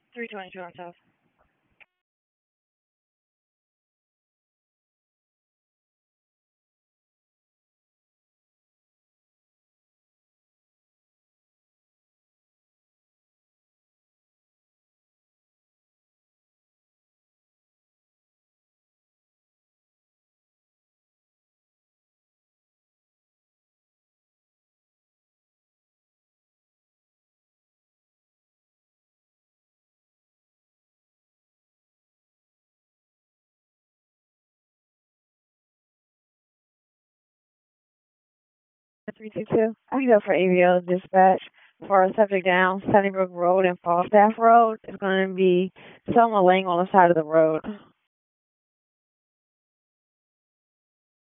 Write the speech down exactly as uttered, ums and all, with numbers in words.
three twenty-two on South. three two two. I can go for A V L dispatch for a subject down, Sunnybrook Road and Falstaff Road. It's going to be Selma Lang on the side of the road.